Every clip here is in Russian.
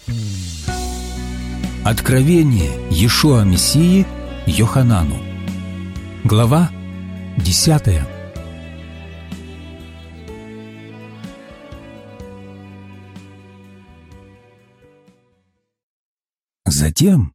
Откровение Иешуа Мессии Йоханану. Глава 10. Затем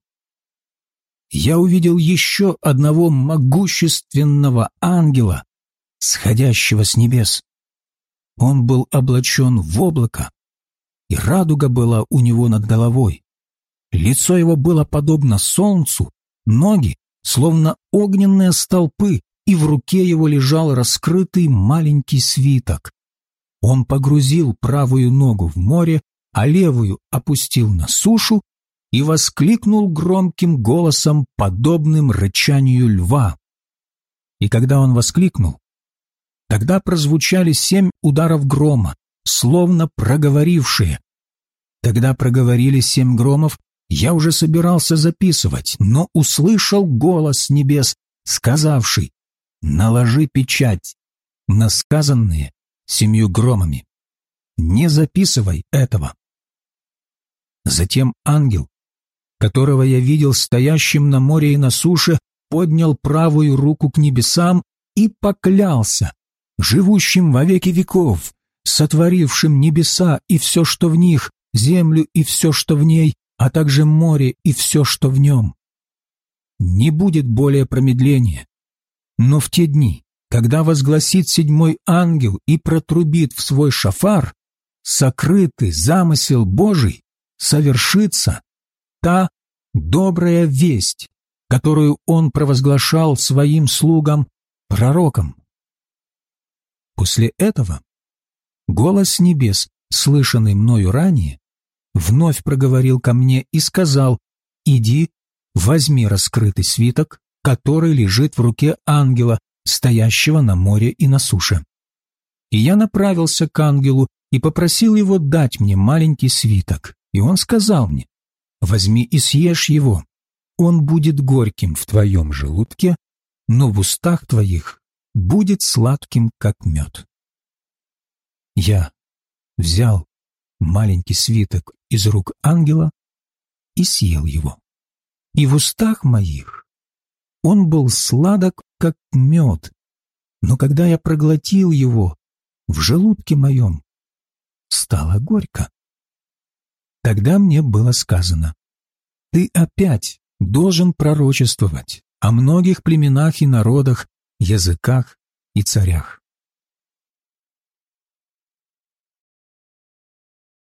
я увидел еще одного могущественного ангела, сходящего с небес. Он был облачен в облако, и радуга была у него над головой. Лицо его было подобно солнцу, ноги, словно огненные столпы, и в руке его лежал раскрытый маленький свиток. Он погрузил правую ногу в море, а левую опустил на сушу и воскликнул громким голосом, подобным рычанию льва. И когда он воскликнул, тогда прозвучали 7 ударов грома, словно проговорившие. Тогда проговорили 7 громов. Я уже собирался записывать, но услышал голос с небес, сказавший: «Наложи печать на сказанные 7 громами. Не записывай этого». Затем ангел, которого я видел стоящим на море и на суше, поднял правую руку к небесам и поклялся живущим во веки веков, сотворившим небеса и все, что в них, землю и все, что в ней, а также море и все, что в нем. Не будет более промедления. Но в те дни, когда возгласит 7 ангел и протрубит в свой шафар, сокрытый замысел Божий совершится та добрая весть, которую он провозглашал своим слугам, пророкам. После этого голос с небес, слышанный мною ранее, вновь проговорил ко мне и сказал: «Иди, возьми раскрытый свиток, который лежит в руке ангела, стоящего на море и на суше». И я направился к ангелу и попросил его дать мне маленький свиток. И он сказал мне: «Возьми и съешь его. Он будет горьким в твоем желудке, но в устах твоих будет сладким, как мед». Я взял маленький свиток из рук ангела и съел его. И в устах моих он был сладок, как мед, но когда я проглотил его, в желудке моем стало горько. Тогда мне было сказано: «Ты опять должен пророчествовать о многих племенах и народах, языках и царях».